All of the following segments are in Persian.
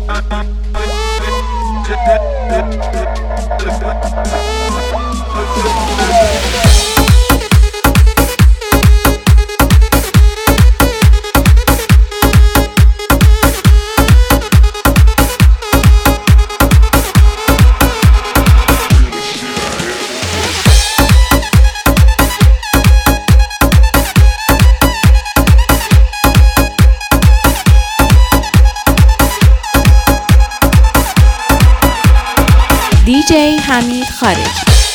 DJ حمید خارجی.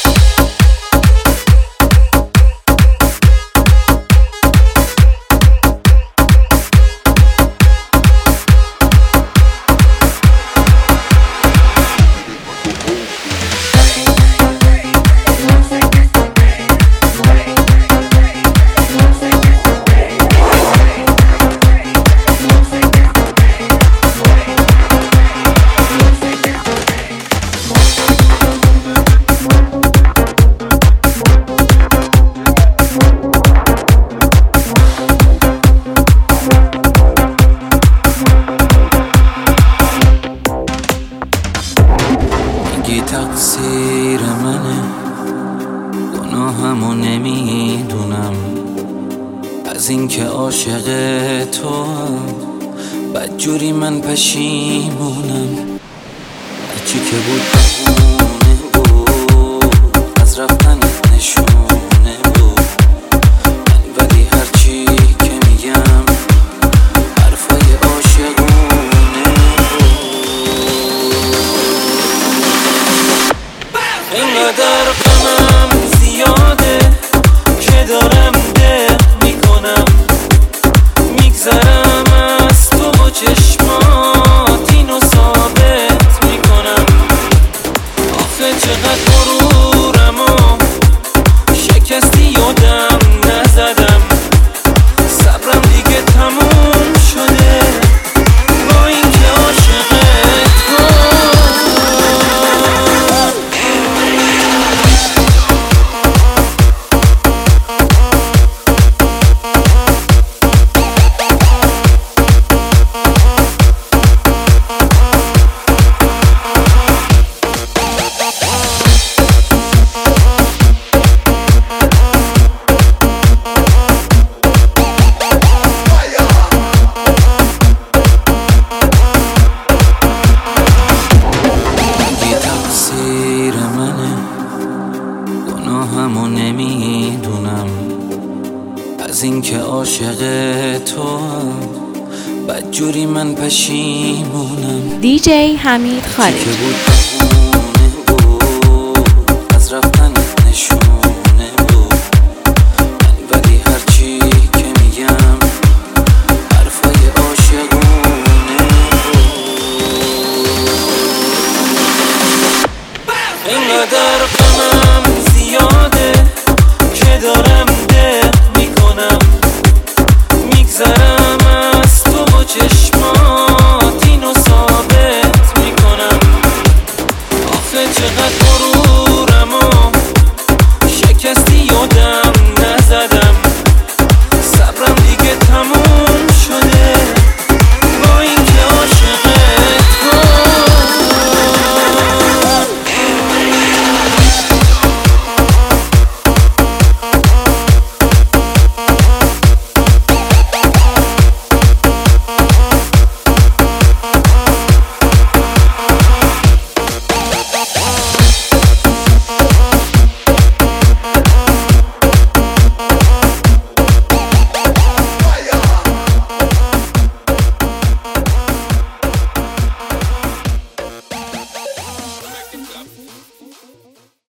تقصیر منه، گناهمو نمیدونم، از اینکه عاشق تو بدجوری من پشیمونم. هرچی که بود بهونه بود، از رفتنت نشونه بود، ولی هرچی که میگم حرفای عاشقونه بود. اینقدر غمم زیاده که دارم دق میکنم، میگذرم از تو با چشمات اینو ثابت میکنم. آخه چقدر غرورم و شکستی یادم نزدم، صبرم دیگه تموم شده با اینکه عاشق گناهمو نمیدونم، از اینکه عاشق تو بدجوری من پشیمونم. DJ حمید خارجی. که بود بهونه بود، از رفتنت نشونه بود، ولی هرچی که میگم حرفای عاشقونه بود. اینقدر